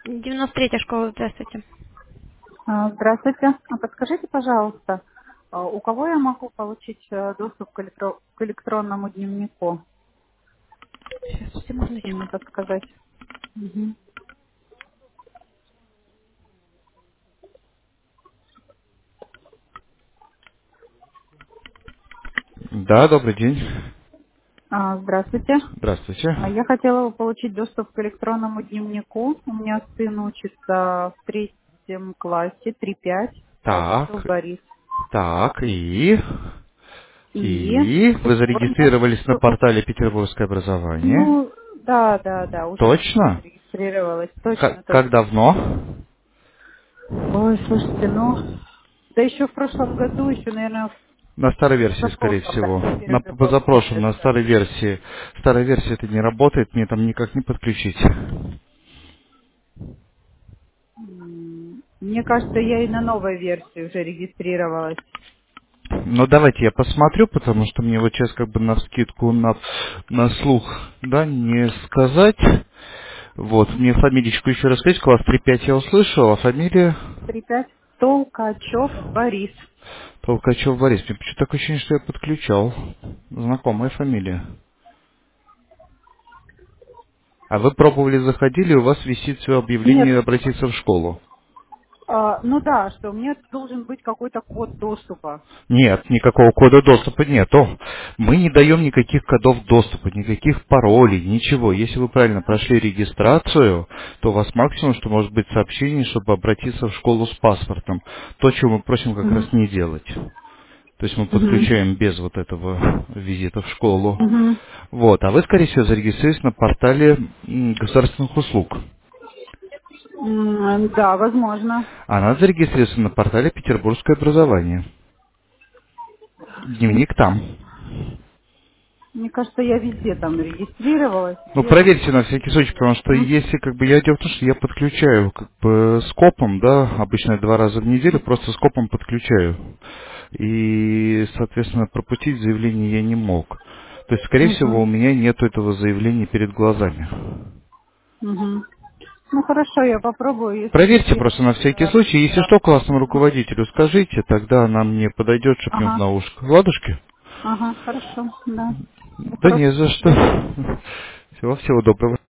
93-я школа, здравствуйте. Здравствуйте. Подскажите, пожалуйста, у кого я могу получить доступ к электронному дневнику? Сейчас, Можете секундочку. мне подсказать? Мгм. Да, добрый день. Здравствуйте. Здравствуйте. Я хотела бы получить доступ к электронному дневнику. У меня сын учится в третьем классе, 3-5, Толкачев Так, Борис. так, И и вы сегодня, зарегистрировались на портале Петербургское образование. ну, да, уже Точно? зарегистрировалась. Точно, Как точно. давно? Ой, слушайте, ну, да еще в прошлом году, еще, наверное, На старой версии, скорее позапрошлом, да, всего. не На перезапомнила позапрошлом, на это. старой версии. Старая версия это не работает, мне там никак не подключить. Мне кажется, я и на новой версии уже регистрировалась. Но давайте я посмотрю, потому что мне вот сейчас как бы на вскидку, на слух, да, не сказать. Вот, мне фамиличку еще раз сказать, класс 3-5 я услышал, а фамилия 3-5. Толкачев Борис. Толкачев Борис. Мне почему-то такое ощущение, что я подключал. Знакомая фамилия. А вы пробовали, заходили, у вас висит все Нет, объявление обратиться в школу. ну да, что мне должен быть какой-то код доступа. Нет, никакого кода доступа нету. Мы не даем никаких кодов доступа, никаких паролей, ничего. Если вы правильно прошли регистрацию, то у вас максимум, что может быть сообщение, чтобы обратиться в школу с паспортом. То, чего мы просим как раз Угу. не делать. То есть мы Угу. подключаем без вот этого визита в школу. Угу. Вот, а вы, скорее всего, зарегистрируетесь на портале государственных услуг. Да, возможно. А надо зарегистрироваться на портале Петербургское образование. Дневник там. Мне кажется, я везде там регистрировалась. Ну, Где он? проверьте на всякий случай, потому что М? если как бы я дело в том, что я подключаю как бы скопом, да, обычно 2 раза в неделю, просто скопом подключаю. И, соответственно, пропустить заявление я не мог. То есть, скорее всего, у Мгм. меня нет этого заявления перед глазами. Мгм. Ну хорошо, я попробую, если не Проверьте просто на есть. всякий случай. Если Да. что, классному руководителю скажите, тогда она мне подойдет, шепнет Ага, на ушко. Ладушки? ага, хорошо, да. Да Вопрос. не за что. Всего доброго.